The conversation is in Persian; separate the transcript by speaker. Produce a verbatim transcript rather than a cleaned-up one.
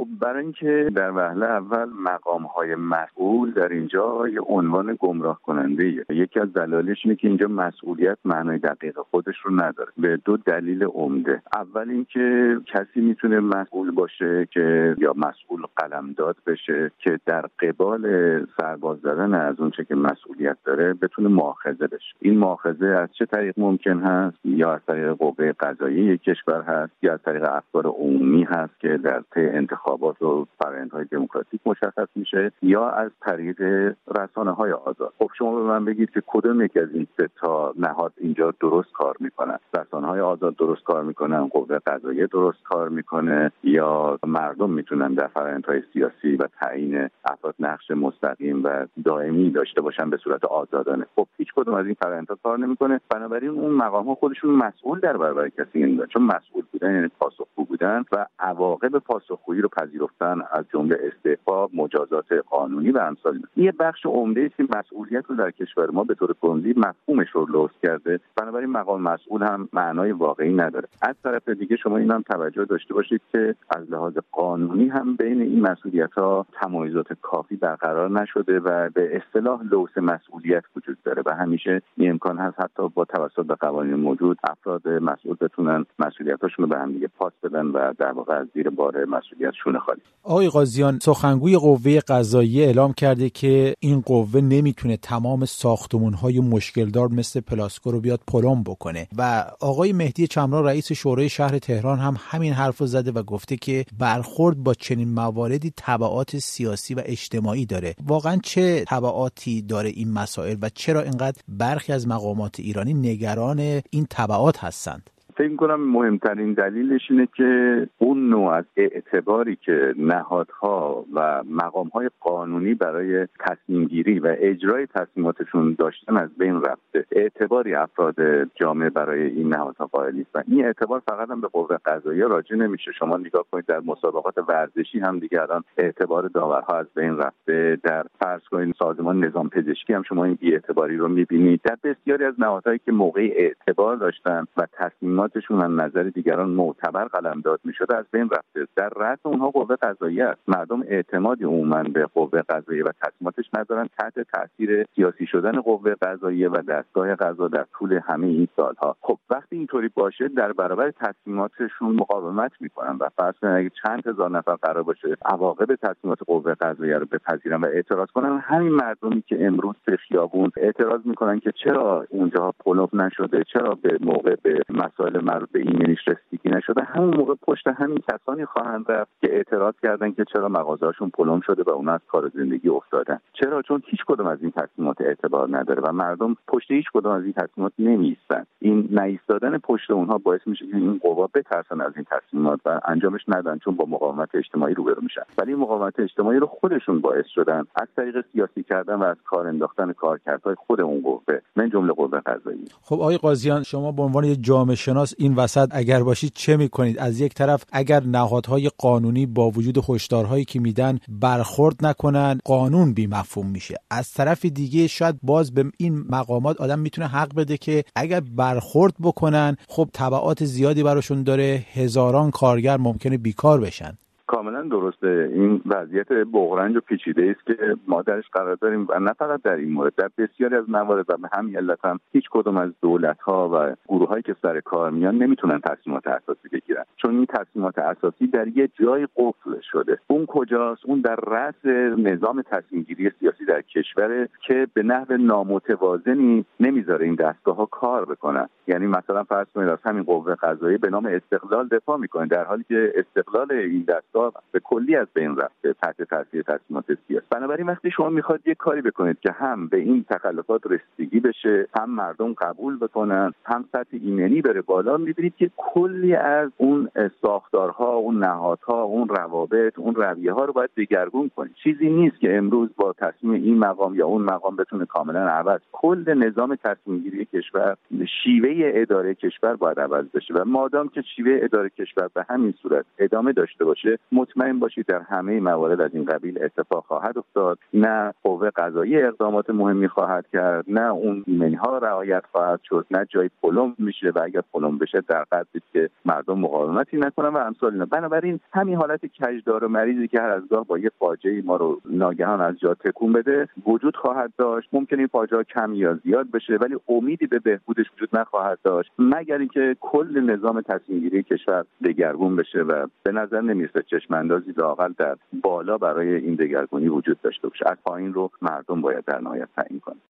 Speaker 1: برای اینکه در وهله اول مقام‌های مسئول در اینجا یه عنوان گمراه کننده. یکی از دلایلش اینه که اینجا مسئولیت معنای دقیق خودش رو نداره، به دو دلیل عمده. اول اینکه کسی میتونه مسئول باشه که یا مسئول قلمداد بشه که در قبال سرباز زدن از اون چه که مسئولیت داره بتونه مؤاخذه بشه. این مؤاخذه از چه طریق ممکن هست؟ یا از طریق قوه قضاییه کشور هست، یا از طریق افکار عمومی هست که در طی انتخابات و فرآیندهای دموکراتیک مشخص میشه، یا از طریق رسانه‌های آزاد. خب شما به من بگید که کدوم یکی از این سه تا نهاد اینجا درست کار میکنن؟ رسانه‌های آزاد درست کار میکنن، قوه قضاییه درست کار میکنه، یا مردم میتونن در فرآیندهای سیاسی و تعیین افراد نقش مستقیم و دائمی داشته باشن به صورت آزادانه؟ خب هیچ کدوم از این فرآیندها کار نمیکنه. بنابراین اون مقام‌ها خودشون مسئول در برابر کسی نیستن، چون مسئول بودن یعنی پاسخگو بودن و عواقب پاسخگویی رو پذیرفتن، از جمله استعفا، مجازات قانونی و امثال این. یه بخش عمده است که مسئولیت رو در کشور ما به طور کلی مفهومش رو لوث کرده. بنابراین مقام مسئول هم معنای واقعی نداره. از طرف دیگه شما این هم توجه داشته باشید که از لحاظ قانونی هم بین این مسئولیت‌ها تمایزات کافی برقرار نشده و به اصطلاح لوث مسئولیت وجود داره و همیشه این امکان هست حتی با توسط به قوانین موجود افراد مسئول بتونن مسئولیتاشون رو به هم دیگه پاس بدن و در واقع از زیر بار مسئولیت شونه خالی.
Speaker 2: آقای قاضیان، سخنگوی قوه قضاییه اعلام کرده که این قوه نمیتونه تمام ساختمان‌های مشکلدار مثل پلاسکو رو بیاد پلم بکنه و آقای مهدی چمران رئیس شورای شهر تهران هم همین حرفو زده و گفته که برخورد با چنین مواردی تبعات سیاسی و اجتماعی داره. واقعا چه تبعاتی داره این مسائل و چرا اینقدر برخی از مقامات ایرانی نگران این تبعات هستند؟
Speaker 1: فکر می‌کنم مهمترین دلیلش اینه که اون نوع از اعتباری که نهادها و مقام‌های قانونی برای تصمیم گیری و اجرای تصمیماتشون داشتن از بین رفته. اعتباری افراد جامعه برای این نهادها قائل نیستن. این اعتبار فقط هم به قوه قضاییه راجع نمیشه. شما نگاه کنید در مسابقات ورزشی هم دیگه الان اعتبار داورها از بین رفته. در فرض کنید سازمان نظام پزشکی هم شما این بی‌اعتباری رو می‌بینید. در بسیاری از نهادهایی که موقعی اعتبار داشتن و تصمیمات شون از نظر دیگران معتبر قلمداد می‌شد از بین رفته. در رأس اونها قوه قضاییه است. مردم اعتمادی عموما به قوه قضاییه و تصمیماتش ندارن، تحت تاثیر سیاسی شدن قوه قضاییه و دستگاه قضا در طول همه این سالها. خب وقتی اینطوری باشه در برابر تصمیماتشون مقاومت میکنن و فرض کنید اگه چند هزار نفر قرار باشه عواقب تصمیمات قوه قضاییه رو بپذیرن و اعتراض کنن، همین مردمی که امروز به خیابون اعتراض میکنن که چرا اونجا پلم نشده، چرا به موقع به مسائل مربوط به ایمنیش رسیدگی نشده، همون موقع پشت همین کسانی خواهند رفت که اعتراض کردن که چرا مغازه‌هاشون پلم شده و اونا از کار زندگی افتادن. چرا؟ چون هیچ کدوم از این تصمیمات اعتبار نداره و مردم پشت هیچ کدوم از این تصمیمات نمی‌ایستن. این نایستادن پشت اونها باعث میشه که این قوا بترسن از این تصمیمات و انجامش ندن، چون با مقاومت اجتماعی روبرو میشن. ولی مقاومت اجتماعی رو خودشون باعث شدن از طریق سیاسی کردن و از کار انداختن کارکردهای خود اون قوه، من جمله قوه قضاییه.
Speaker 2: خب آقای قاضیان، شما به عنوان یک جامعه شناس این وسط اگر باشید چه میکنید؟ از یک طرف اگر نهادهای قانونی با وجود هشدارهایی که میدن برخورد نکنن، قانون بی مفهوم میشه. از طرف دیگه شاید باز به این مقامات آدم میتونه حق بده که اگر برخورد بکنن خب تبعات زیادی براشون داره، هزاران کارگر ممکنه بیکار بشن.
Speaker 1: کاملا درسته. این وضعیت بغرنج و پیچیده است که ما درش قرار داریم و نه فقط در این مورد، در بسیاری از موارد و به همین علت هم هیچ کدوم از دولت‌ها و گروه‌هایی که سر کار میان نمیتونن تصمیمات اساسی بگیرن، چون این تصمیمات اساسی در یه جای قفل شده. اون کجاست؟ اون در رأس نظام تصمیم‌گیری سیاسی در کشور که به نحو نامتوازنی نمیذاره این دستگاه‌ها کار بکنن. یعنی مثلا فرض کنید از همین قوه قضاییه به نام استقلال دفاع می‌کنه، در حالی که استقلال این دستگاه به کلی از بین رفته تحت تاثیر تصمیمات سیاسی. بنابراین وقتی شما میخواد یه کاری بکنید که هم به این تخلفات رسیدگی بشه، هم مردم قبول بکنن، هم سطح ایمنی بره بالا، میبینید که کلی از اون ساختارها، اون نهادها، اون روابط، اون رویه ها رو باید دگرگون کنید. چیزی نیست که امروز با تصمیم این مقام یا اون مقام بتونه کاملا عوض. کل نظام تصمیم گیری کشور، شیوه اداره کشور باید عوض بشه و مادام که شیوه اداره کشور به همین صورت ادامه داشته باشه، مطمئن باشید در همه موارد از این قبیل اتفاق خواهد افتاد. نه قوه قضاییه اقدامات مهمی خواهد کرد، نه اون ایمن‌ها رعایت خواهد شد، نه جای پلم میشه و اگر پلم بشه در قدری که مردم مقاومتی نکنن و امثال اینا. بنابراین همین حالت کجدار و مریضی که هر از گاه با یه فاجعه ما رو ناگهان از جا تکون بده وجود خواهد داشت. ممکنه این فاجعه کم یا زیاد بشه ولی امیدی به بهبودش وجود نخواهد داشت مگر اینکه کل نظام تصمیم‌گیری کشور دگرگون بشه و به نظر نمیرسه چشم‌اندازی لااقل در بالا برای این دگرگونی وجود داشته باشه. از پایین رو مردم باید در نهایت تعیین کنند.